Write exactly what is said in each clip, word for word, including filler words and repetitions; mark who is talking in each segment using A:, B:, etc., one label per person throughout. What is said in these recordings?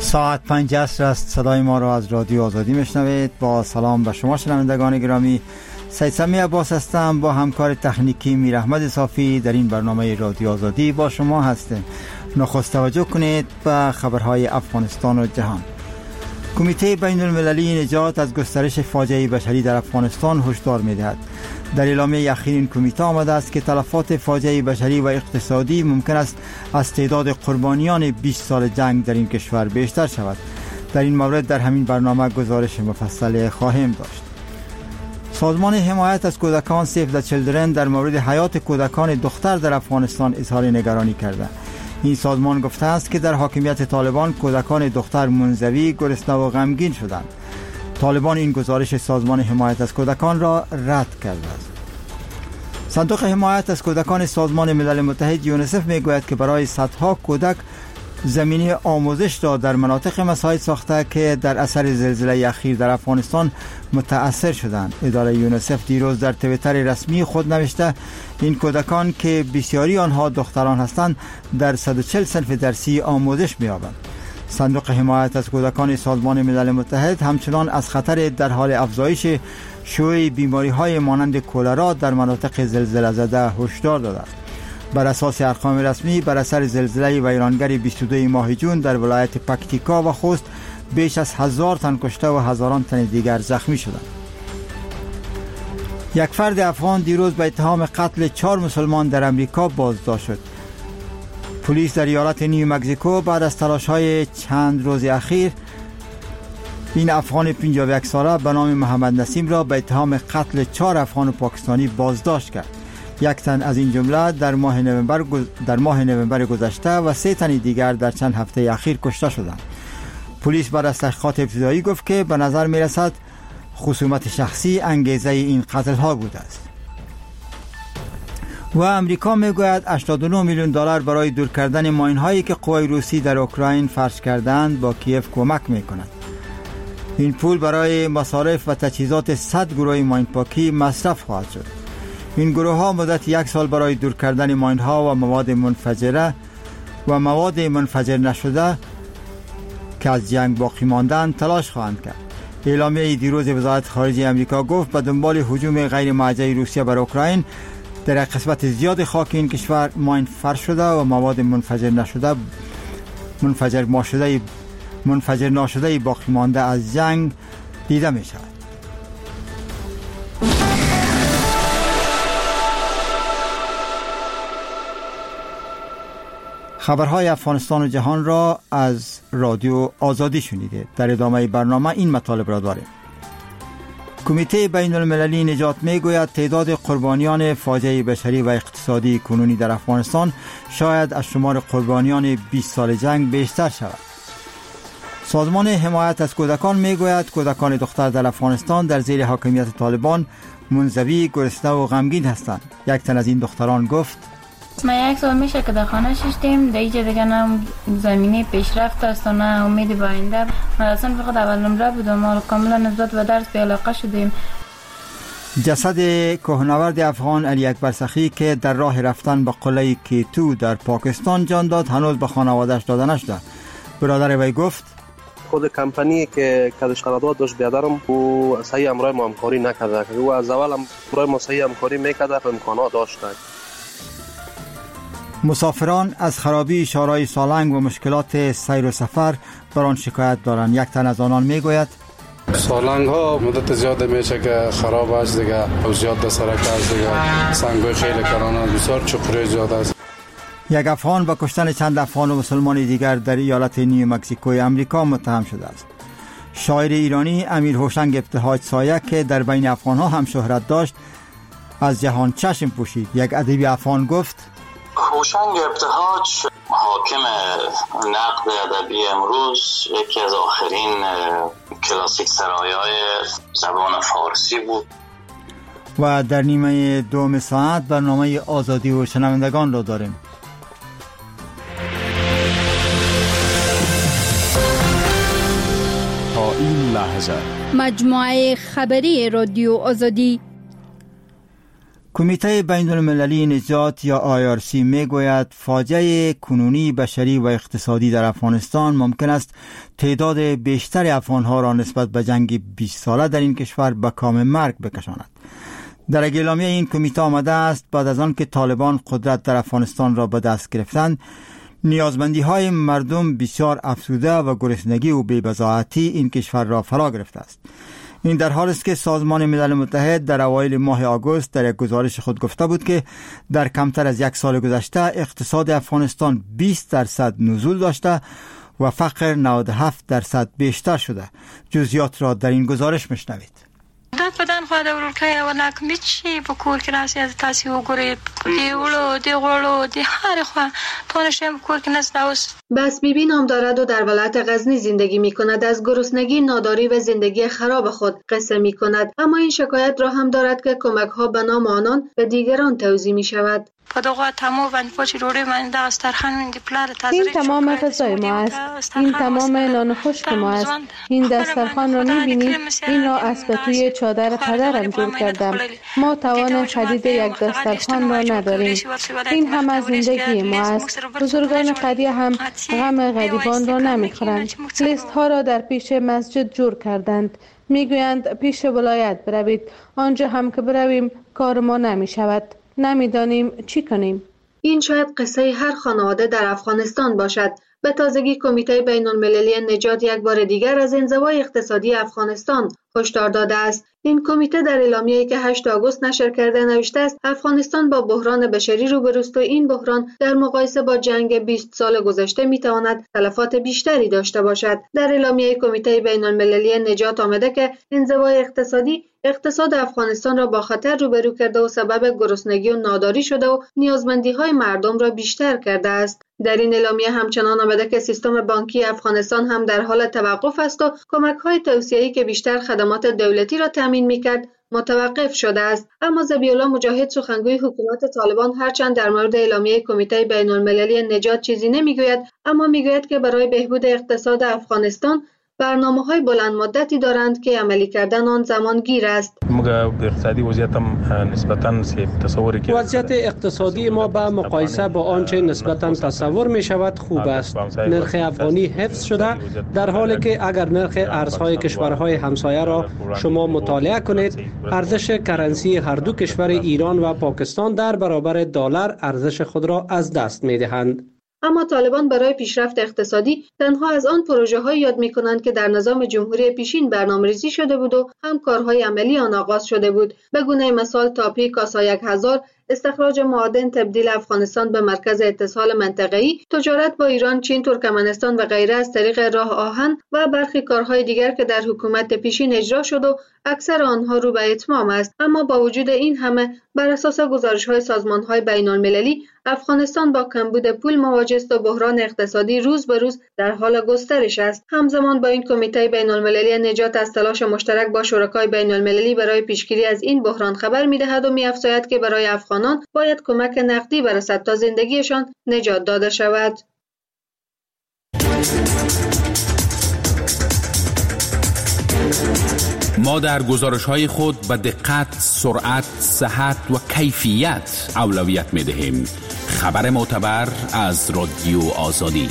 A: ساعت پنج عصر است. صدای ما را از رادیو آزادی میشنوید. با سلام به شما شنوندگان گرامی، سید سمی عباس هستم. با همکار تکنیکی میر احمد صافی در این برنامه رادیو آزادی با شما هستیم. نخست توجه کنید به خبرهای افغانستان و جهان. کمیته بین المللی نجات از گسترش فاجعه بشری در افغانستان هشدار می‌دهد. در اعلامیه اخیر این کمیته آمده است که تلفات فاجعه بشری و اقتصادی ممکن است از تعداد قربانیان بیست سال جنگ در این کشور بیشتر شود. در این مورد در همین برنامه گزارش مفصل خواهیم داشت. سازمان حمایت از کودکان سیو د چیلدرن در مورد حیات کودکان دختر در افغانستان اظهار نگرانی کرده. این سازمان گفته است که در حاکمیت طالبان کودکان دختر منزوی، گرسنه و غمگین شدند. طالبان این گزارش سازمان حمایت از کودکان را رد کرده است. صندوق حمایت از کودکان سازمان ملل متحد یونیسف میگوید که برای صدها کودک زمینه آموزش را در مناطق مساعد ساخته که در اثر زلزله اخیر در افغانستان متاثر شدند. اداره یونیسف دیروز در توییتر رسمی خود نوشته این کودکان که بسیاری آنها دختران هستند در صد و چهل صنف درسی آموزش می‌یابند. صندوق حمایت از کودکان سازمان ملل متحد همچنان از خطر در حال افزایش شیوع بیماری‌های مانند کولرا در مناطق زلزله زده هشدار داده است. بر اساس ارقام رسمی بر اثر زلزله ویرانگر بیست و دو ماه جون در ولایت پکتیکا و خوست بیش از هزار تن کشته و هزاران تن دیگر زخمی شدند. یک فرد افغان دیروز به اتهام قتل چهار مسلمان در امریکا بازداشت شد. پلیس در ایالت نیو مکزیکو بعد از تلاش‌های چند روز اخیر این افغان پنجاه و یک ساله به نام محمد نسیم را به اتهام قتل چهار افغان پاکستانی بازداشت کرد. یک تن از این جمله در ماه نوامبر در ماه نوامبر گذشته و سه تن دیگر در چند هفته اخیر کشته شدند. پلیس بعد از تحقیقات ابتدایی گفت که به نظر می رسد خصومت شخصی انگیزه این قتل ها بوده است. و امریکا می گوید هشتاد و نه میلیون دلار برای دور کردن ماین هایی که قوای روسی در اوکراین فرش کردند با کیف کمک می کند. این پول برای مصارف و تجهیزات صد گروه ماین پاکی مصرف خواهد شد. این گروه ها مدت یک سال برای دور کردن ماین ها و مواد منفجره و مواد منفجر نشده که از جنگ باقی ماندن تلاش خواهند کرد. اعلامیه دیروز وزارت خارجه امریکا گفت به دنبال هجوم غیر موجه روسیه بر اوکراین در قسمت زیاد خاک این کشور ماین فرش شده و مواد منفجر نشده منفجر نشده منفجر نشده باقی مانده از جنگ دیده می شود. خبرهای افغانستان و جهان را از رادیو آزادی شنیدید. در ادامه برنامه این مطالب را داریم. کمیته بین المللی نجات میگوید تعداد قربانیان فاجعه بشری و اقتصادی کنونی در افغانستان شاید از شمار قربانیان بیست سال جنگ بیشتر شود. سازمان حمایت از کودکان میگوید کودکان دختر در افغانستان در زیر حاکمیت طالبان منزوی، گرسنه و غمگین هستند. یک تن از این دختران گفت
B: ما یک سال میشه که در خانه ششتیم، در اینجا دیگه نه زمینه پیشرفت است و نه امید به آینده. من اصلا فقط اول نمره بودم، حالا کاملا نسبت به درس بی علاقه شدیم.
A: جسد کوهنورد افغان علی اکبر سخی که در راه رفتن به قلعه کیتو در پاکستان جان داد هنوز به خانواده‌اش داده نشده. برادر وی گفت
C: خود کمپانی که کدش قرارداد داشت بیادرم او صحیح امرای ما همکاری نکرده که او از اول امرای ما صحیح همکاری میکرده و امکانات داشته.
A: مسافران از خرابی شارای سالنگ و مشکلات سیر و سفر بر آن شکایت دارند. یک تن از آنان میگوید
D: سالنگ ها مدت زیاد میشه که خراب است دیگه و زیاد در سرک است دیگه، سنگ خیلی کرانه بسیار چقره زیاد است.
A: یک افغان با کشتن چند افغان و مسلمان دیگر در ایالت نیو مکزیکوی امریکا متهم شده است. شاعر ایرانی امیر هوشنگ ابتهاج سایه که در بین افغان ها هم شهرت داشت از جهان چشم پوشید. یک ادیب افغان گفت
E: هوشنگ ابتهاج حاکم نقد ادبی امروز یکی از آخرین کلاسیک سرایای زبان فارسی بود.
A: و در نیمه دوم ساعت برنامه آزادی و شنوندگان را داریم.
F: تا این لحظه
G: مجموعه خبری رادیو آزادی.
A: کمیته بین المللی نجات یا آی آر سی می گوید فاجعه کنونی بشری و اقتصادی در افغانستان ممکن است تعداد بیشتر افغانها را نسبت به جنگ بیست ساله در این کشور به کام مرگ بکشاند. در اعلامیه این کمیته آمده است بعد از آن که طالبان قدرت در افغانستان را به دست گرفتند، نیازمندی های مردم بسیار افزوده و گرسنگی و بی‌بضاعتی این کشور را فرا گرفته است. این در حالی است که سازمان ملل متحد در اوایل ماه آگوست در یک گزارش خود گفته بود که در کمتر از یک سال گذشته اقتصاد افغانستان بیست درصد نزول داشته و فقر نود و هفت درصد بیشتر شده. جزئیات را در این گزارش میشنوید.
F: داد بدن خواهد ورکه و نکمی چی بکور که ناسی از تاسی و گرید دی اولو دی غلو دی هر خواه تانشتیم بکور که نست دوست.
G: بس بیبی نام دارد و در ولایت غزنی زندگی می کند. از گرسنگی، ناداری و زندگی خراب خود قصه می کند. اما این شکایت را هم دارد که کمک ها به نام آنان به دیگران توزیع می شود.
H: این تمام غذای ما است، این تمام نان خشک ما است. این دسترخوان را می‌بینید، این را از توی چادر پدرم جور کردم. ما توان خرید یک دسترخوان را نداریم. این هم از زندگی ما است. بزرگان قریه هم غم غریبان را نمی‌خورند. لیست ها را در پیش مسجد جور کردند. میگویند پیش ولایت بروید. آنجا هم که برویم کار ما نمی‌شود. نمیدانیم چی کنیم.
G: این شاید قصه هر خانواده در افغانستان باشد. به تازگی کمیته بین المللی نجات یک بار دیگر از انزوای اقتصادی افغانستان هشدار داده است. این کمیته در اعلامیه‌ای که هشتم آگوست نشر کرده نوشته است افغانستان با بحران بشری روبروست و این بحران در مقایسه با جنگ بیست سال گذشته میتواند تلفات بیشتری داشته باشد. در اعلامیه کمیته بین المللی نجات آمده که انزوای اقتصادی اقتصاد افغانستان را با خطر روبرو کرده و سبب گرسنگی و ناداری شده و نیازمندی‌های مردم را بیشتر کرده است. در این اعلامیه همچنان آمده که سیستم بانکی افغانستان هم در حال توقف است و کمک‌های توسعه‌ای که بیشتر خدمات دولتی را تامین می‌کرد متوقف شده است. اما ذبیح‌الله مجاهد سخنگوی حکومت طالبان هرچند در مورد اعلامیه کمیته بین المللی نجات چیزی نمیگوید، اما میگوید که برای بهبود اقتصاد افغانستان برنامه‌های بلند مدتی دارند که عملی کردن آن زمانگیر است.
I: اقتصادی وضعیت هم نسبتاً تصوری که
J: وضعیت اقتصادی ما با مقایسه با آنچه نسبتاً تصور می شود خوب است. نرخ افغانی حفظ شده در حالی که اگر نرخ ارزهای کشورهای همسایه را شما مطالعه کنید، ارزش کرنسی هر دو کشور ایران و پاکستان در برابر دلار ارزش خود را از دست می دهند.
G: اما طالبان برای پیشرفت اقتصادی تنها از آن پروژه های یاد می کنند که در نظام جمهوری پیشین برنامه‌ریزی شده بود و هم کارهای عملی آن آغاز شده بود. به گونه مثال تاپی کاسا یک هزار، استخراج معادن، تبدیل افغانستان به مرکز اتصال منطقه‌ای، تجارت با ایران، چین، ترکمنستان و غیره از طریق راه آهن و برخی کارهای دیگر که در حکومت پیشین اجرا شد و اکثر آنها رو به اتمام است. اما با وجود این همه بر اساس گزارش‌های سازمان‌های بین‌المللی افغانستان با کمبود پول مواجه است و بحران اقتصادی روز به روز در حال گسترش است. همزمان با این کمیته بین‌المللی نجات از تلاش مشترک با شرکای بین‌المللی برای پیشگیری از این بحران خبر می‌دهد و می‌افزاید که برای افغانان باید کمک نقدی برسد تا زندگیشان نجات داده شود.
K: ما در گزارش‌های خود به دقت، سرعت، صحت و کیفیت اولویت می‌دهیم. خبر معتبر از رادیو آزادی.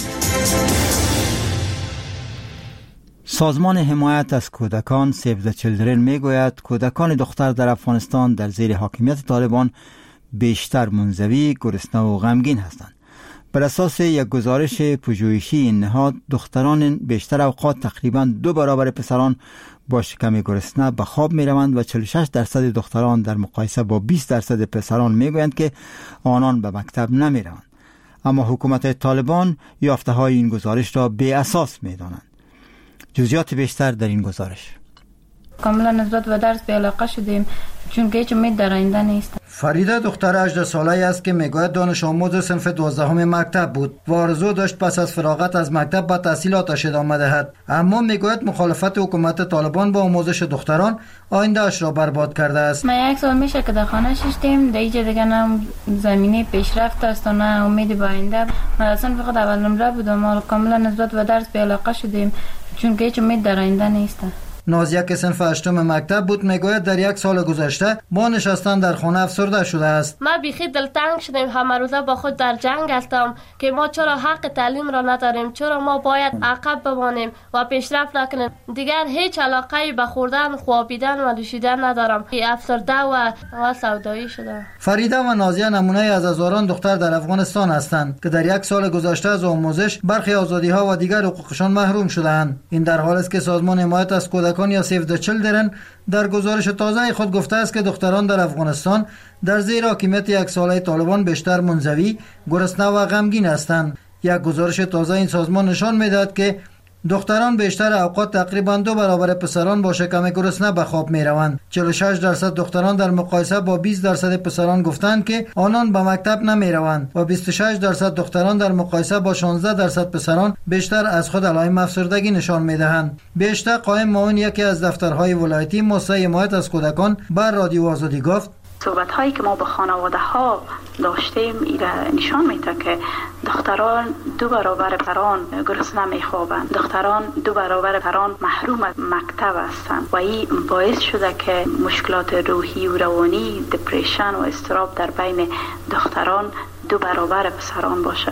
A: سازمان حمایت از کودکان سیو د چیلدرن میگوید کودکان دختر در افغانستان در زیر حاکمیت طالبان بیشتر منزوی، گرسنه و غمگین هستند. بر اساس یک گزارش پژوهشی این نهاد، دختران بیشتر اوقات تقریباً دو برابر پسران با شکم گرسنه به خواب می روند و چهل و شش درصد دختران در مقایسه با بیست درصد پسران می گویند که آنان به مکتب نمی روند. اما حکومت طالبان یافته های این گزارش را بی اساس می دانند. جزئیات بیشتر در این گزارش.
B: کاملا نسبت به درس بی علاقه شدیم چون که هیچ امید در آینده نیست.
L: فریده دختر هجده ساله است که میگوید دانش آموز صنف دوازدهم مکتب بود و آرزو داشت پس از فراغت از مکتب به تحصیلاتش ادامه دهد، اما میگوید مخالفت حکومت طالبان با آموزش دختران آینده‌اش را برباد کرده است.
B: ما یک سال میشه که در خانه ششتیم، در اینجا دیگه نه زمینه پیشرفت است و نه امید به آینده. ما اصلا فقط اول نمره بودم، ما کاملا نسبت به درس بی علاقه شدیم چون که هیچ امید در آینده نیست.
L: نازیه که صنف هشتم مکتب بود میگوید در یک سال گذشته با نشستن در خانه افسرده شده است.
M: ما بیخی دلتنگ شدیم، همه روزه با خود در جنگ هستم که ما چرا حق تعلیم را نداریم، چرا ما باید عقب بمانیم و پیشرفت نکنیم. دیگر هیچ علاقه به خوردن، خوابیدن و نوشیدن ندارم. افسرده و و سودایی شده.
L: فریده و نازیه نمونه از هزاران دختر در افغانستان هستند که در یک سال گذشته از آموزش برخی آزادی ها و دیگر حقوقشان محروم شدند. این در حالی است که سازمان حمایت از کودکان یا سیو د چیلدرن در گزارش تازه خود گفته است که دختران در افغانستان در زیر حاکمیت یک ساله طالبان بیشتر منزوی، گرسنه و غمگین هستند. یک گزارش تازه این سازمان نشان می‌دهد که دختران بیشتر اوقات تقریبا دو برابر پسران با شکم گرسنه به خواب می روند. چهل و شش درصد دختران در مقایسه با بیست درصد پسران گفتند که آنان به مکتب نمی روند و بیست و شش درصد دختران در مقایسه با شانزده درصد پسران بیشتر از خود علائم افسردگی نشان می دهند. بیشتر قائم معاون یکی از دفترهای ولایتی مؤسسه حمایت از کودکان بر رادیو آزادی گفت:
N: صحبت هایی که ما با خانواده ها داشتیم ایره نشان میده که دختران دو برابر پران گرسنه میخوابند، دختران دو برابر پران محروم از مکتب هستند و این باعث شده که مشکلات روحی و روانی، دپریشن و اضطراب در بین دختران دو برابر پسران باشه.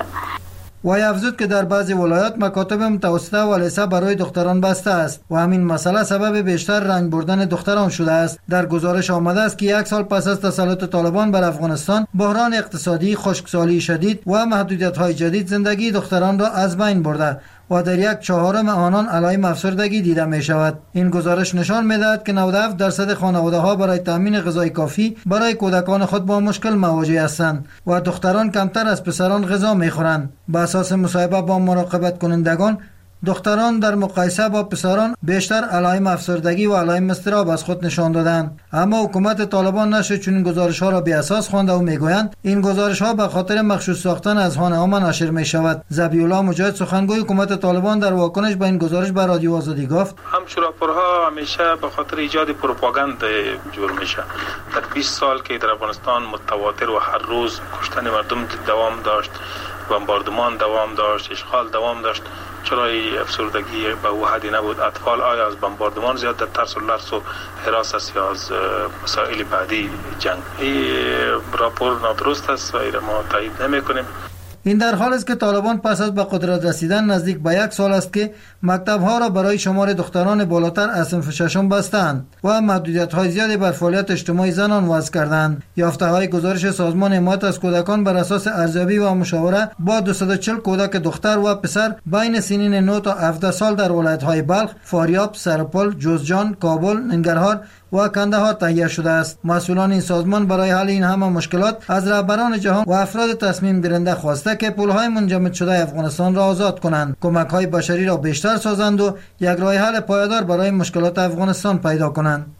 L: وی افزود که در بعضی ولایات مکاتب متوسطه و لیسه برای دختران بسته است و همین مسئله سبب بیشتر رنج بردن دختران شده است. در گزارش آمده است که یک سال پس از تسلط طالبان بر افغانستان، بحران اقتصادی، خشکسالی شدید و محدودیت‌های جدید زندگی دختران را از بین برده و در یک چهارم آنان علائم افسردگی دیده می شود. این گزارش نشان می دهد که نود و هفت درصد خانواده ها برای تامین غذای کافی برای کودکان خود با مشکل مواجه هستند و دختران کمتر از پسران غذا می خورند. به اساس مصاحبه با مراقبت کنندگان، دختران در مقایسه با پسران بیشتر علائم افسردگی و علائم اضطراب از خود نشان دادند. اما حکومت طالبان نشر چنین گزارش ها را بی اساس خوانده و میگویند این گزارش ها به خاطر مخصوص ساختن اذهان عامه نشر می شود. ذبیح الله مجاهد سخنگوی حکومت طالبان در واکنش به این گزارش به رادیو آزادی گفت:
I: همچون راپورها همیشه به خاطر ایجاد پروپاگاند جور میشه. در بیست سال که در افغانستان متواتر و هر روز کشتن مردم دوام داشت، بمباردمان دوام داشت، اشغال دوام داشت، چرا افسردگی به او حدی نبود؟ اطفال آیا از بمباردمان زیاد در ترس و لرز و حراس است یا از مسائل بعدی جنگ؟ این راپور نادرست است و این ما تایید نمی کنیم.
L: این در حال است که طالبان پس از به قدرت رسیدن نزدیک به یک سال است که مکتب‌ها را برای شمار دختران بالاتر از صنف ششم بستند و محدودیت‌های زیادی بر فعالیت اجتماعی زنان وضع کردند. یافته‌های گزارش سازمان حمایت از کودکان بر اساس ارزیابی و مشاوره با دویست و چهل کودک دختر و پسر بین سنین نه تا هفده سال در ولایت‌های بلخ، فاریاب، سرپل، جوزجان، کابل، ننگرهار و کندهار تهیه شده است. مسئولان این سازمان برای حل این همه مشکلات از رهبران جهان و افراد تصمیم گیرنده خواسته که پل‌های منجمد شده افغانستان را آزاد کنند، کمک‌های بشری را بیشتر سازند و یک راه حل پایدار برای مشکلات افغانستان پیدا کنند.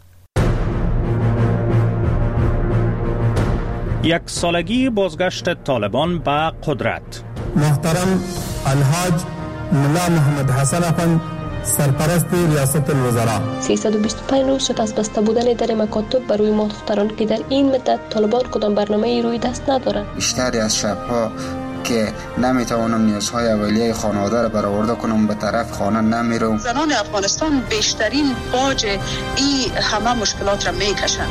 O: یک سالگی بازگشت طالبان به قدرت.
P: محترم الحاج ملا محمد حسن افند، سرپرست ریاست الوزراء،
Q: سیصد و بیست و پنج روز شد از بسته بودن در مکاتب برای ما دختران که در این مدت طالبان کدام برنامه روی دست ندارند.
R: بیشتری از شبها که نمیتوانم نیازهای اولیه خانواده را برآورده کنم به طرف خانه نمیرم.
S: زنان افغانستان بیشترین باج این همه مشکلات را میکشند.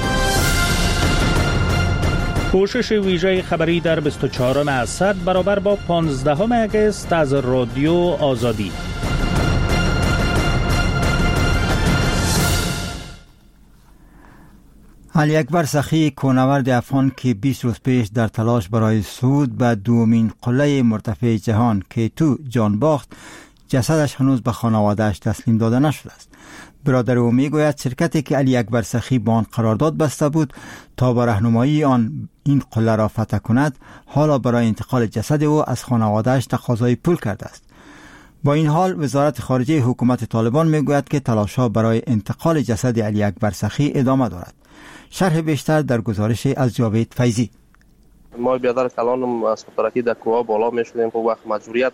O: پوشش ویژه خبری در بیست و چهارم اسد برابر با پانزدهم اگست از رادیو آزادی.
A: علی اکبر سخی، کوهنورد افغان که بیست روز پیش در تلاش برای صعود به دومین قله مرتفع جهان که تو جان باخت، جسدش هنوز به خانواده‌اش تسلیم داده نشده است. برادر او میگوید شرکتی که علی اکبر سخی با آن قرارداد بسته بود تا با راهنمایی آن این قله را فتح کند، حالا برای انتقال جسد او از خانواده‌اش تقاضای پول کرده است. با این حال وزارت خارجه حکومت طالبان میگوید که تلاش‌ها برای انتقال جسد علی اکبر سخی ادامه دارد. شرح بیشتر در گزارش از جاوید فیضی.
C: ما بیادر کلانم از خطرکی در کوه بالا می شدیم، خب وقت مجبوریت بود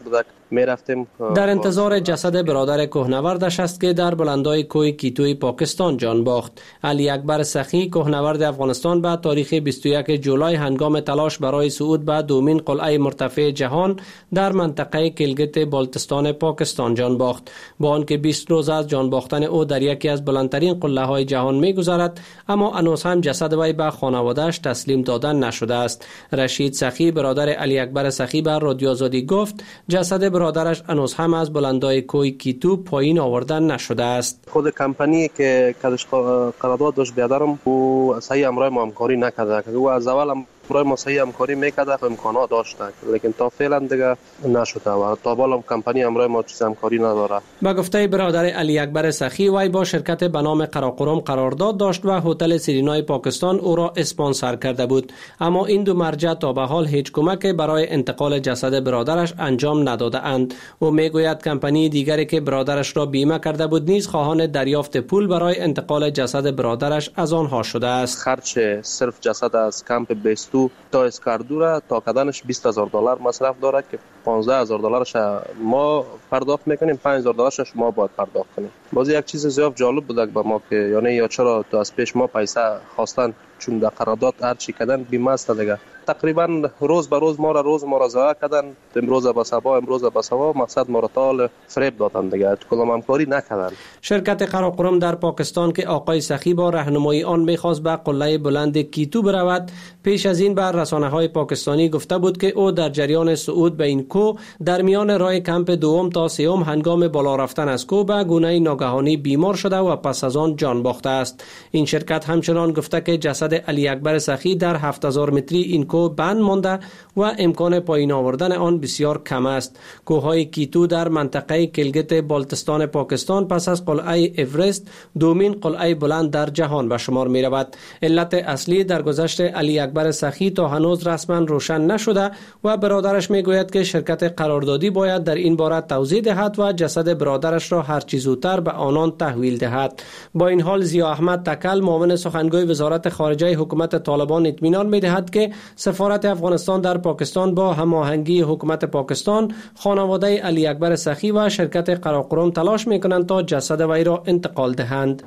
C: می رفتیم.
J: در انتظار جسد برادر کوهنوردش است که در بلندای کوه کیتوی پاکستان جان باخت. علی اکبر سخی کوهنورد افغانستان به تاریخ بیست و یک جولای هنگام تلاش برای صعود به دومین قلعه مرتفع جهان در منطقه کلگت بالتستان پاکستان جان باخت. با آنکه بیست روز از جان باختن او در یکی از بلندترین قله های جهان می گذرد، اما هنوز هم جسد وی به خانواده‌اش تسلیم دادن نشده است. رشید سخی برادر علی اکبر سخی بر رادیو آزادی گفت جسد برادرش هنوز هم از بلندای کوه کیتو پایین آوردن نشده است.
C: خود کمپانی که کدش قرارداد داشت بیادرم او صحیح امرای ما همکاری نکرده که او از اول هم برای ما صحیح همکاری میکرده، امکانات داشته، لیکن تا فعلا دیگه نشده و تا بالا کمپانی امرای ما چیز همکاری نداره.
J: با گفته برادر علی اکبر سخی، وی با شرکت به نام قراقرم قرارداد داشت و هتل سیرینای پاکستان او را اسپانسر کرده بود، اما این دو مرجع تا به حال هیچ کمک برای انتقال جسد برادرش انجام نداده اند. او میگوید کمپانی دیگری که برادرش را بیمه کرده بود نیز خواهان دریافت پول برای انتقال جسد برادرش از آنها شده است.
C: خرچ صرف جسد از کمپ بیستو تا اسکاردو را تا کدنش بیست هزار دلار مصرف دارد که پانزده هزار دلارش ما پرداخت میکنیم، پنج هزار دلارش ما باید پرداخت کنیم. باز یک چیز زیاد جالب بود به ما که یعنی یا چرا تو از پیش ما پیسه خواستن، چون در قرارداد هر چی کردن بیمه است دیگه. تقریبا روز به روز ما را روز ما را ضایع کردن، امروز به صبا امروز به صبا، مقصد ما را تال فریب دادن دیگه، کدام همکاری نکردن.
J: شرکت قراقرم در پاکستان که آقای سخی با راهنمایی آن می‌خواست به قله بلند کیتو برود، پیش از این بر رسانه‌های پاکستانی گفته بود که او در جریان صعود به این کوه در میان راه کمپ دوم تا سوم هنگام بالا رفتن از کوه به گونه ناگهانی بیمار شده و پس از آن جان باخته است. این شرکت همچنان گفته که جسد علی اکبر سخی در هفت هزار متری این کوه بند مانده و امکان پایین آوردن آن بسیار کم است. کوههای کیتو در منطقه کلگت بالتستان پاکستان پس از قلعه اورست دومین قلعه بلند در جهان به شمار می رود. علت اصلی درگذشت علی اکبر سخی تا هنوز رسما روشن نشده و برادرش می گوید که شرکت قراردادی باید در این باره توضیح دهد و جسد برادرش را هر چه زودتر به آنان تحویل دهد. با این حال ضیا احمد تکل معاون سخنگوی وزارت خارجه حکومت طالبان اطمینان می دهد که سفارت افغانستان در پاکستان با هماهنگی حکومت پاکستان، خانواده علی اکبر سخی و شرکت قراقرم تلاش میکنند تا جسد وی را انتقال دهند.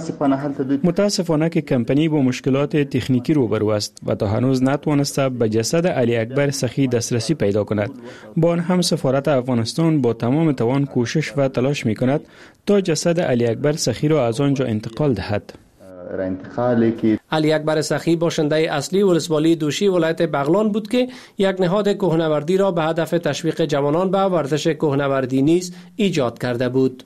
T: متاسفانه که کمپانی با مشکلات تکنیکی روبرو است و تا هنوز نتوانسته به جسد علی اکبر سخی دسترسی پیدا کند. با آن هم سفارت افغانستان با تمام توان کوشش و تلاش میکند تا جسد علی اکبر سخی را از آنجا انتقال دهد.
J: علی اکبر سخی باشنده اصلی ولسوالی دوشی ولایت بغلان بود که یک نهاد کوهنوردی را به هدف تشویق جوانان به ورزش کوهنوردی نیز ایجاد کرده بود.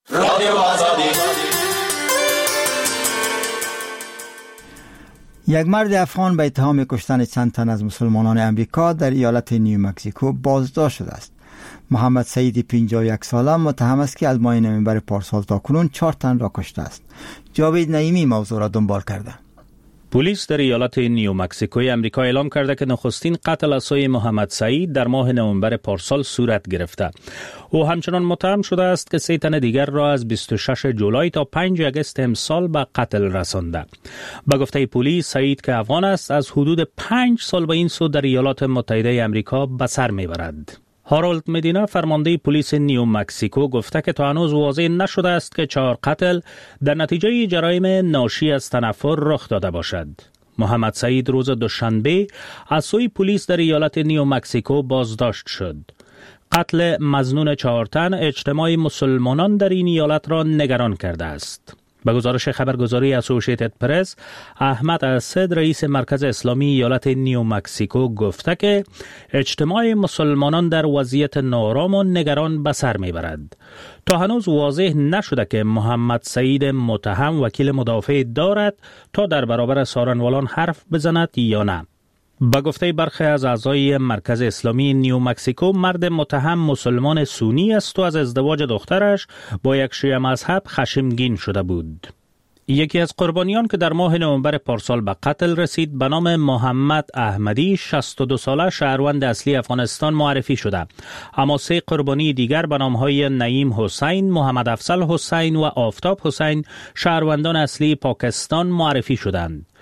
A: یک مرد افغان به اتهام کشتن چند تن از مسلمانان امریکا در ایالت نیو مکزیکو بازداشت شده است. محمد سعید پنجاه و یک ساله متهم است که از ماه نوامبر پارسال تا کنون چهار تن را کشته است. جاوید نعیمی موضوع را دنبال کرده.
O: پلیس در ایالت نیو مکزیکوی امریکا اعلام کرده که نخستین قتل از سوی محمد سعید در ماه نوامبر پارسال صورت گرفته. او همچنان متهم شده است که سه تن دیگر را از بیست و شش جولای تا پنج آگوست امسال به قتل رسانده. با گفته پلیس، سعید که افغان است از حدود پنج سال به این سو در ایالات متحده امریکا به سر میبرد. هارولد مدینا فرمانده پلیس نیو مکزیکو گفته که تا هنوز واضح نشده است که چهار قتل در نتیجه جرایم ناشی از تنفر رخ داده باشد. محمد سعید روز دوشنبه از سوی پلیس در ایالت نیو مکزیکو بازداشت شد. قتل مظنون چهار تن اجتماع مسلمانان در این ایالت را نگران کرده است. به گزارش خبرگزاری اسوسییتد پرس، احمد اسد رئیس مرکز اسلامی ایالت نیو مکزیکو گفته که اجتماع مسلمانان در وضعیت نارام و نگران به سر میبرد. تا هنوز واضح نشده که محمد سعید متهم وکیل مدافع دارد تا در برابر سارنوالان حرف بزند یا نه. با گفته برخی از اعضای مرکز اسلامی نیو مکزیکو، مرد متهم مسلمان سنی است و از ازدواج دخترش با یک شیعه مذهب خشمگین شده بود. یکی از قربانیان که در ماه نوامبر پارسال به قتل رسید به نام محمد احمدی، شصت و دو ساله شهروند اصلی افغانستان معرفی شده، اما سه قربانی دیگر به نامهای نعیم حسین، محمد افضل حسین و آفتاب حسین شهروندان اصلی پاکستان معرفی شدند.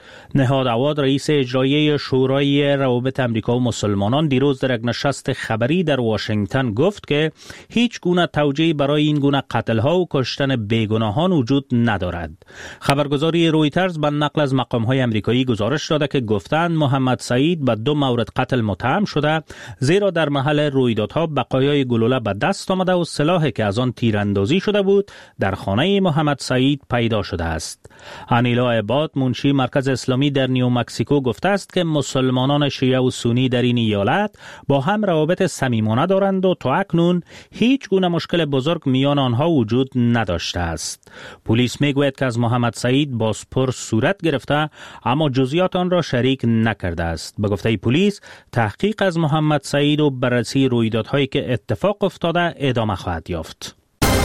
O: نهاد عواد رئیس اجرایی شورای روابط امریکا و مسلمانان دیروز در یک نشست خبری در واشنگتن گفت که هیچ گونه توجیهی برای این گونه قتل‌ها و کشتن بیگناهان وجود ندارد. خبرگزاری رویترز به نقل از مقام‌های امریکایی گزارش داده که گفتند محمد سعید به دو مورد قتل متهم شده، زیرا در محل رویدادها بقایای گلوله به دست آمده و سلاحی که از آن تیراندازی شده بود در خانه محمد سعید پیدا شده است. انیلا عباد، منشی مرکز اسلامی در نیو مکسیکو، گفته است که مسلمانان شیعه و سنی در این ایالت با هم روابط صمیمانه دارند و تا اکنون هیچ گونه مشکل بزرگ میان آنها وجود نداشته است. پلیس میگوید که از محمد سعید بازپرس صورت گرفته اما جزئیات آن را شریک نکرده است. به گفته پلیس تحقیق از محمد سعید و بررسی رویدادهایی که اتفاق افتاده ادامه خواهد یافت.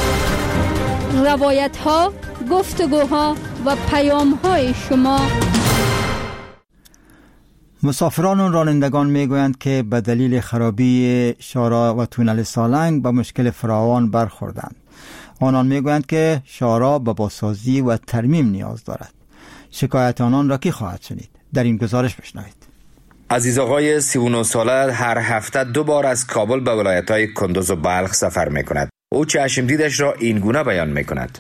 U: روایت ها، گفتگوها و پیام های شما.
A: مسافران و رانندگان میگویند که به دلیل خرابی شارع و تونل سالنگ به مشکل فراوان برخوردند. آنان میگویند که شارع به بازسازی و ترمیم نیاز دارد. شکایت آنان را کی خواهد شنید؟ در این گزارش بشنوید.
V: عزیز آقای سی و نه ساله هر هفته دو بار از کابل به ولایت‌های کندوز و بلخ سفر می‌کند. او چشم دیدش را این گونه بیان می‌کند.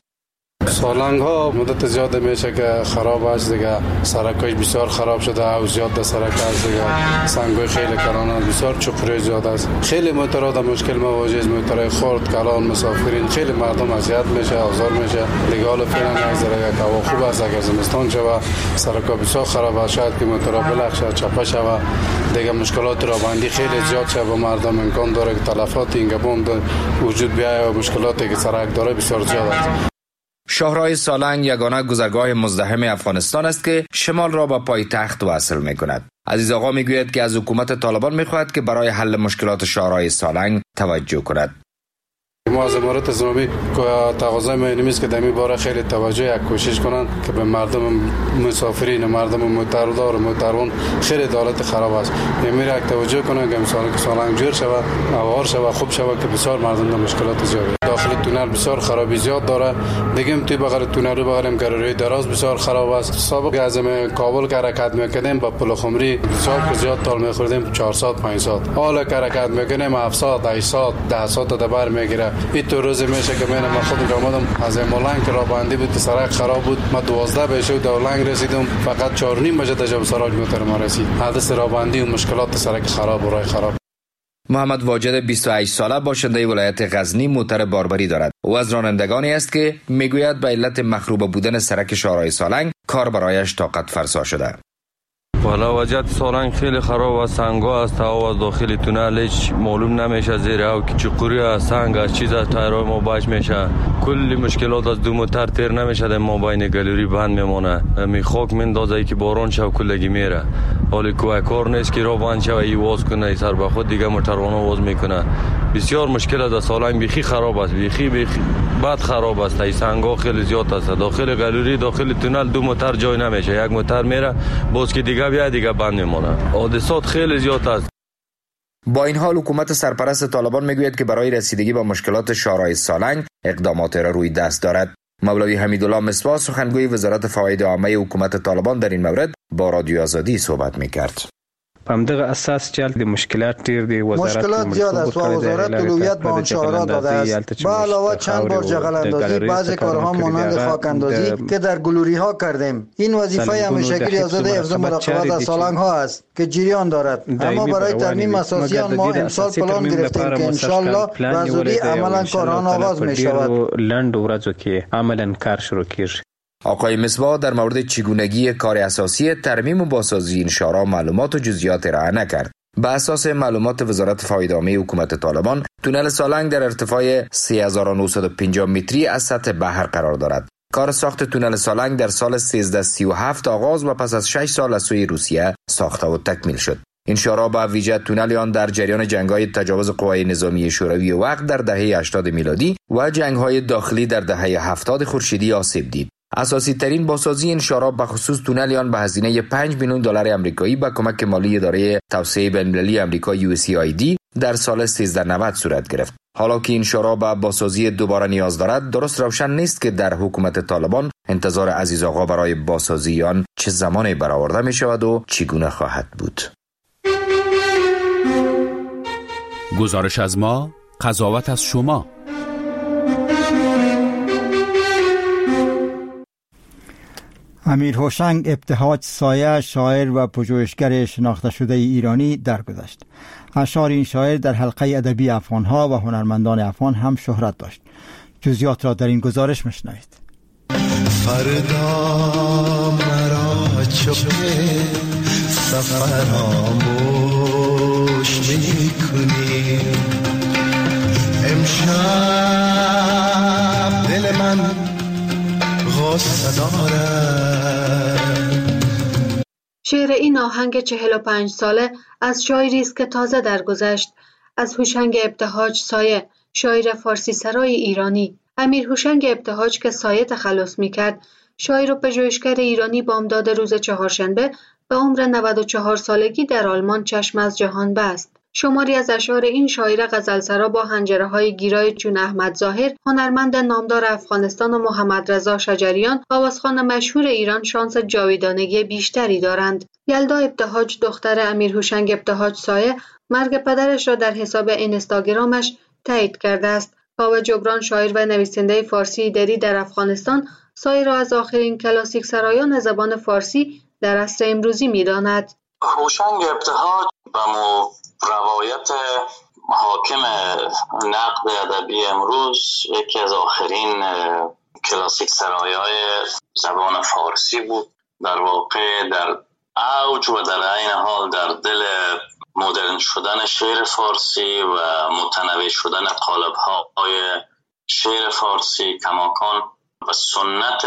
D: سالنگ ها مدت زیاد میشه که خراب است دیگه، سرکش بسیار خراب شده و زیاد در سرک است دیگه، سنگای خیلی کلان بسیار چقره زیاد است، خیلی موتورها در مشکل مواجه است، موتورهای خرد کلان مسافرین خیلی مردم اذیت میشه، آزار میشه دیگه. حالا فعلا نگذره که هوا خوب است، اگر زمستان شود سرکا بسیار خراب است، شاید که موتورها بلخشه چپه شود دیگه، مشکلات رانندگی خیلی زیاد شده و مردم امکان داره که تلفات این گبون وجود بیاید و مشکلاتی که سرک داره بسیار زیاد است.
V: شاهراه سالنگ یگانه گذرگاه مزدحم افغانستان است که شمال را به پایتخت وصل می کند. عزیز آقا می گوید که از حکومت طالبان می خواهد که برای حل مشکلات شاهراه سالنگ توجه کند.
D: ما از امارات اسلامی تقاضای ما اینه است که در این باره خیلی توجه یک کوشش کنند که به مردم مسافرین و مردم موتردار و موترون خیلی حالت خراب است، میره یک توجه کنند که مثلا که سالنگ جور شود، هوار شود، خوب شود که بسیار مردم در مشکلات زیاد داخل تونل بسیار خرابی زیاد داره دیگه. توی بغل تونل رو بغلیم که روی دراز بسیار خراب است. سابق از کابل که حرکت میکردیم با پل خمری بسیار زیاد تال میخوردیم چهارصد پانصد، حالا که حرکت میکنیم هفتصد هشتصد ده صد تا دبر میگیره. این تو روز میشه که من ما خود آمدم از مولنگ که راه بندی بود، سرک خراب بود، ما دوازده بشه در مولنگ رسیدم، فقط چهار و نیم بجه تا جبل سراج موتر ما رسید. حادثه راه بندی و مشکلات سرک خراب و راه خراب.
V: محمد واجد بیست و هشت ساله باشنده ولایت غزنی موتر باربری دارد. او از رانندگانی است که میگوید به علت مخروب بودن سرک شاهراه سالنگ کار برایش طاقت فرسا شده.
W: والا وضعیت سالنگ خیلی خراب است، سنگا است، هوا از داخل تونل هیچ معلوم نمیشه، زیر او که چقوری است، سنگ است، چیز از تایرای ما باش میشه، کلی مشکلات از دو موتر تیر نمیشه، در ما بین گلوری بند میمونه، می خاک میندازه که باران شو کلگی میره، حالی کوه کار نیست که راه بند شو ای واز کنه سر به خود دیگه موتروان واز میکنه. بسیار مشکل است سالنگ، بیخی خراب است، بیخی بیخی بد خراب است. ای سنگا خیلی زیاد است، داخل گلوری داخل تونل دو موتر جای نمیشه، یک موتر میره باز که دیگه بیا دیگه بند میمونه، حادثات خیلی زیاد است.
V: با این حال حکومت سرپرست طالبان میگوید که برای رسیدگی به مشکلات شاهراه سالنگ اقدامات را روی دست دارد. مولوی حمیدالله مصباح سخنگوی وزارت فواید عامه حکومت طالبان در این مورد با رادیو آزادی صحبت میکرد.
X: پامدغه اساس چې د مشکلات ډیر دی،
L: وزارت مشکلات زیاد است و وزارت اولویت به آن شاهراه داده است. به علاوه چند بار جغل اندازی، بعضی کارها مانند خاک اندازی که در گلوری ها کردیم. این وظیفه همیشگی ریاست حفظ مراقبت از سالنگ ها است که جریان دارد. اما برای ترمیم اساسی آن ما امسال پلان گرفتیم که ان شاء الله به زودی عملا کارها آغاز می شود.
X: لند ورځو کې عملا کار شروع کیږي.
V: آقای مصباح در مورد چگونگی کار اساسی ترمیم و بازسازی این شاهراه معلومات و جزئیات ارائه نکرد. به اساس معلومات وزارت فواید عامه حکومت طالبان، تونل سالنگ در ارتفاع سه هزار و نهصد و پنجاه متری از سطح بحر قرار دارد. کار ساخت تونل سالنگ در سال سیزده سی و هفت آغاز و پس از شش سال از سوی روسیه ساخته و تکمیل شد. این شاهراه با ویژه تونل آن در جریان جنگ‌های تجاوز قوای نظامی شوروی وقت در دهه هشتاد میلادی و جنگ‌های داخلی در دهه هفتاد خورشیدی آسیب دید. اساسی ترین بازسازی این شاهراه به خصوص تونل آن به هزینه پنج میلیون دلار آمریکایی با کمک مالی اداره توسعه بین‌المللی آمریکا یو اس ای آی دی در سال سیزده نود صورت گرفت. حالا که این شورا به بازسازی دوباره نیاز دارد، درست روشن نیست که در حکومت طالبان انتظار عزیز آقا برای بازسازی آن چه زمانی برآورده می شود و چگونه خواهد بود.
K: گزارش از ما، قضاوت از شما.
A: امیر هوشنگ ابتهاج سایه، شاعر و پژوهشگر شناخته شده ایرانی درگذشت. اشعار این شاعر در حلقه ادبی افغان‌ها و هنرمندان افغان هم شهرت داشت. جزئیات را در این گزارش میشنوید.
E: فردا مرا چوبه سفراموش میکنی، امشب دل من غصه دارد.
F: شعر این آهنگ چهل و پنج ساله از شاعری است که تازه درگذشت، از هوشنگ ابتهاج سایه، شاعر فارسی سرای ایرانی. امیر هوشنگ ابتهاج که سایه تخلص می‌کرد، شاعر و پژوهشگر ایرانی بامداد روز چهارشنبه به عمر نود و چهار سالگی در آلمان چشم از جهان بست. شماری از اشعار این شاعر غزلسرا با حنجره‌های گیرای چون احمد ظاهر، هنرمند نامدار افغانستان، و محمد رضا شجریان، آوازخوان مشهور ایران، شانس جاویدانگی بیشتری دارند. یلدا ابتهاج، دختر امیر هوشنگ ابتهاج سایه، مرگ پدرش را در حساب اینستاگرامش تایید کرده است. کاوه جبران، شاعر و نویسنده فارسی دری در افغانستان، سایه را از آخرین کلاسیک سرایان زبان فارسی در عصر امروزی می‌داند.
G: هوشنگ ابتهاج به روایت حاکم نقد ادبی امروز یکی از آخرین کلاسیک سرایای زبان فارسی بود. در واقع در اوج و در عین حال در دل مدرن شدن شعر فارسی و متنوع شدن قالب‌های شعر فارسی کماکان و سنت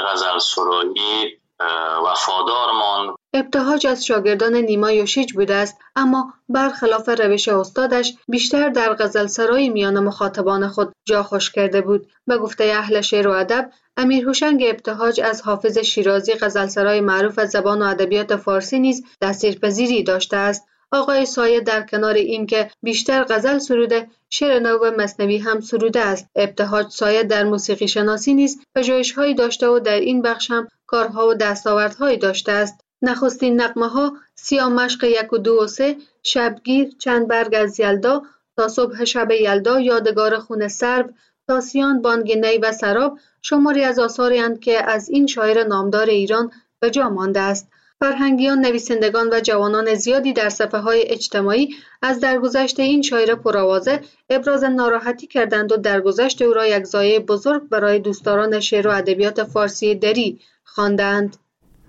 G: غزلسرایی وفادار ماند.
F: ابتهاج از شاگردان نیما یوشیج بوده است، اما برخلاف روش استادش بیشتر در غزلسرای میان مخاطبان خود جا خوش کرده بود. به گفته اهل شعر و ادب، امیر هوشنگ ابتهاج از حافظ شیرازی، غزلسرای معروف از زبان و ادبیات فارسی نیز تاثیرپذیری داشته است. آقای سایه در کنار این که بیشتر غزل سروده، شعر نو و مثنوی هم سروده است. ابتهاج سایه در موسیقی شناسی نیز پژوهش‌هایی داشته و در این بخش هم کارها و دستاوردهایی داشته است. نخستین نغمه ها سیاه مشق یک و دو و سه، شبگیر، چند برگ از یلدا، تا صبح شب یلدا، یادگار خون سرو، تاسیان، بانگ نی و سراب شماری از آثاری اند که از این شاعر نامدار ایران به جا مانده است. فرهنگیان، نویسندگان و جوانان زیادی در صفحه‌های اجتماعی از درگذشت این شاعر پرآوازه ابراز ناراحتی کردند و درگذشت او را یک ضایعه بزرگ برای دوستداران شعر و ادبیات فارسی دری خواندند.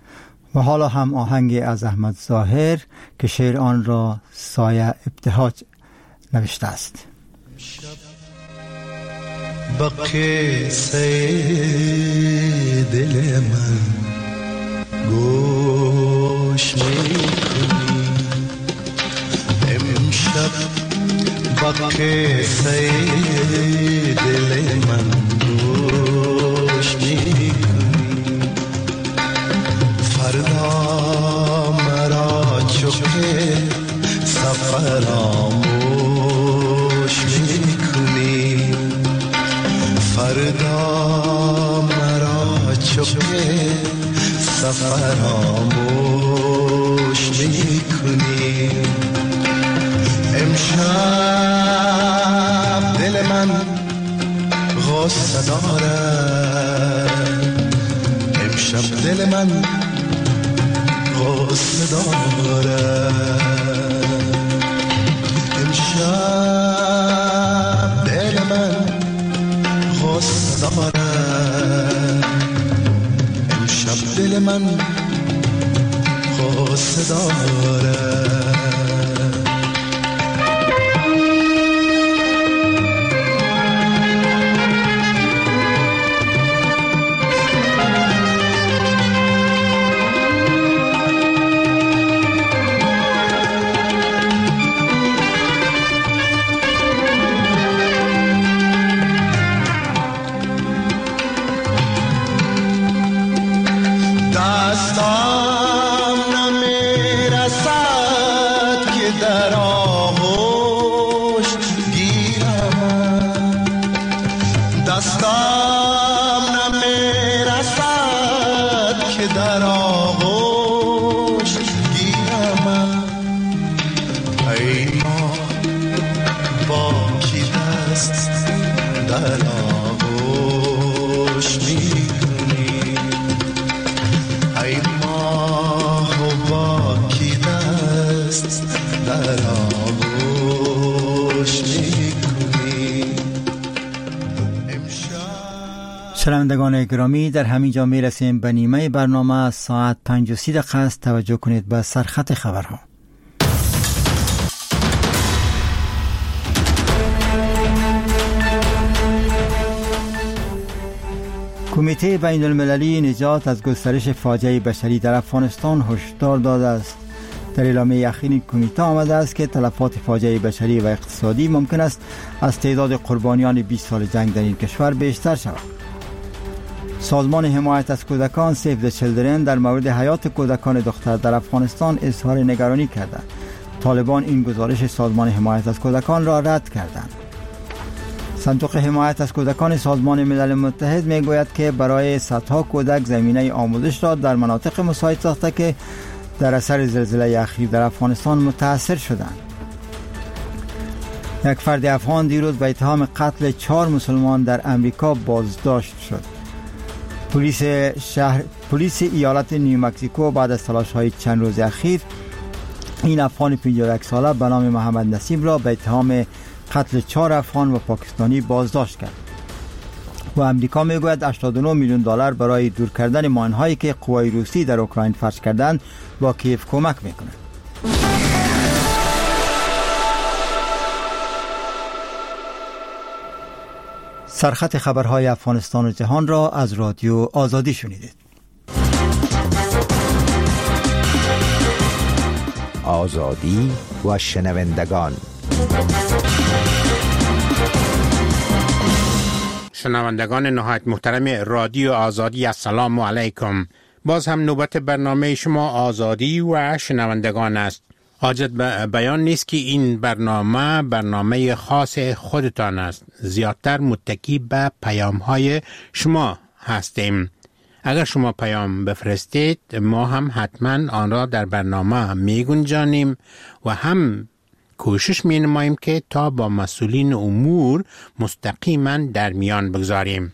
A: و حالا هم آهنگ از احمد ظاهر که شعر آن را سایه ابتهاج نوشته است.
E: با قصه دل من گوش میکنی، امشب با قصه دل من گوش میکنی، فردا مرا چوبه سفراموش میکنی، فردا مرا چوبه سفراموش میکنی، امشب دل من غصه دارد، امشب دل من غصه دارد، امشب دل من غصه دارد، امشب دل من غصه دارد. دستم نمیرسد که در آغوش دست در آغوش میکنی ای ماه و باکی دست در آغوش میکنی.
A: شنوندگان گرامی، در همین جا می رسیم به نیمه برنامه. ساعت پنج و سی دقیقه است. توجه کنید به سرخط خبرها. کمیته بین المللی نجات از گسترش فاجعه بشری در افغانستان هشدار داده است. در اعلامیه اخیر این کمیته آمده است که تلفات فاجعه بشری و اقتصادی ممکن است از تعداد قربانیان بیست سال جنگ در این کشور بیشتر شود. سازمان حمایت از کودکان سیو د چیلدرن در مورد حیات کودکان دختر در افغانستان اظهار نگرانی کرده. طالبان این گزارش سازمان حمایت از کودکان را رد کردند. صندوق حمایت از کودکان سازمان ملل متحد می گوید که برای صدها کودک زمینه آموزش را در مناطق مساعد ساخته که در اثر زلزله اخیر در افغانستان متاثر شدند. یک فرد افغان دیروز به اتهام قتل چهار مسلمان در امریکا بازداشت شد. پلیس شهر پلیس ایالت نیومکزیکو بعد از تلاش‌های چند روز اخیر این افغان پنجاه و یک ساله به نام محمد نسیم را به اتهام قتل چهار افغان و پاکستانی بازداشت کرد. و امریکا میگوید هشتاد و نه میلیون دلار برای دور کردن ماین‌هایی که قوای روسی در اوکراین فرش کردند با کیف کمک میکند. سرخط خبرهای افغانستان و جهان را از رادیو آزادی شنیدید.
B: آزادی و شنوندگان.
H: شنوندگان نهایت محترم رادیو آزادی، السلام علیکم. باز هم نوبت برنامه شما آزادی و شنوندگان است. حاجت به بیان نیست که این برنامه برنامه خاص خودتان است. زیادتر متکی به پیام های شما هستیم. اگر شما پیام بفرستید ما هم حتما آن را در برنامه می گنجانیم و هم کوشش می نماییم که تا با مسئولین امور مستقیما در میان بگذاریم.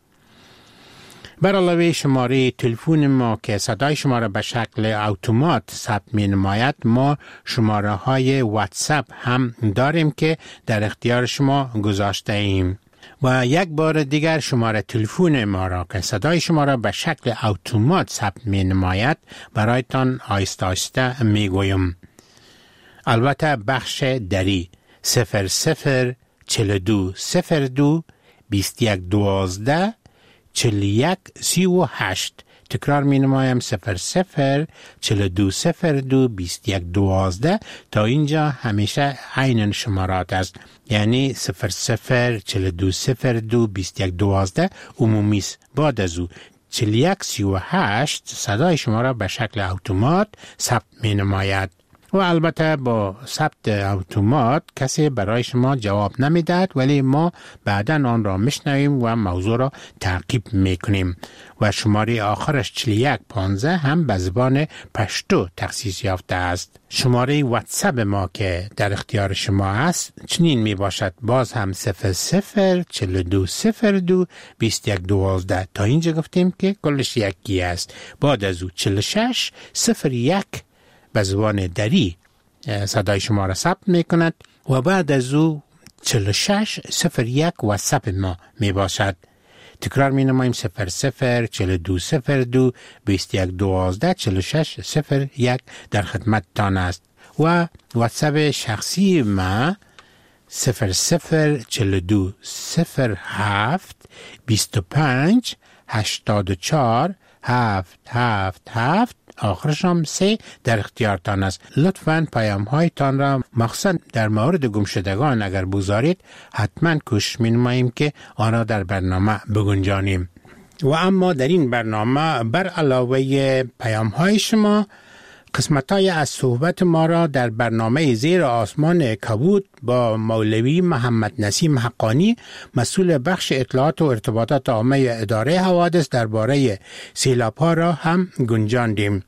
H: بر علاوه شماره تلفن ما که صدای شما را به شکل اتومات ثبت می نماید، ما شماره های واتساپ هم داریم که در اختیار شما گذاشته ایم. و یک بار دیگر شماره تلفن ما را که صدای شما را به شکل اتومات ثبت می نماید برایتان آهسته آهسته می گویم. البته بخش دری صفر صفر چل دو صفر دو بیست یک دوازده چل یک سی و هشت. تکرار می نمایم صفر صفر چل دو صفر دو بیست یک دوازده. تا اینجا همیشه عین شمارات است، یعنی صفر صفر چل دو صفر دو بیست یک دوازده عمومی است. بعد از او چل یک سی و هشت صدای شما را به شکل اتومات ثبت می نماید. و البته با ثبت اتومات کسی برای شما جواب نمیدهد، ولی ما بعداً آن را میشنویم و موضوع را تعقیب میکنیم. و شماره آخرش چل یک پانزده هم به زبان پشتو تخصیص یافته است. شماره واتساپ ما که در اختیار شما است چنین می باشد، باز هم صفر صفر چل دو صفر دو بیست یک دوازده. تا اینجا گفتیم که کلش یکی است. بعد از او چل و شش صفر یک به زبان دری صدای شما را ثبت می کند و بعد از او چل و شش صفر یک واتساپ ما می باشد. تکرار می نماییم صفر صفر چل دو صفر دو بیست یک دوازده چل و شش صفر یک در خدمت تان است. و واتساپ شخصی ما صفر صفر چل دو صفر هفت بیست و پنج هشتاد و چهار هفت هفت هفت آخرش هم سه در اختیارتان است. لطفاً پیام هایتان را مخصوصاً در مورد گمشدگان اگر بگذارید حتما کوشش می‌نماییم که آن را در برنامه بگنجانیم. و اما در این برنامه بر علاوه پیام های شما قسمت‌های از صحبت ما را در برنامه زیر آسمان کبود با مولوی محمد نسیم حقانی مسئول بخش اطلاعات و ارتباطات عامه اداره حوادث درباره سیلاب‌ها را هم گنجاندیم.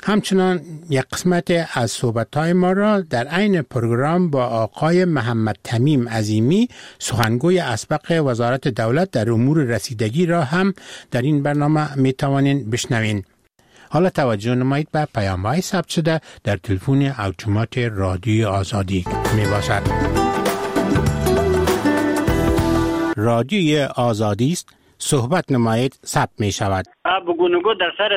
H: همچنان یک قسمت از صحبت‌های ما را در عین پروگرام با آقای محمد تمیم عظیمی سخنگوی اسبق وزارت دولت در امور رسیدگی را هم در این برنامه می توانین بشنوین. حالا توجه نمایید به پیام‌های ثبت شده در تلفن اتومات رادیو آزادی می باشد. رادیو آزادی است، صحبت نمایید ثبت می شود.
I: بگونگو در سر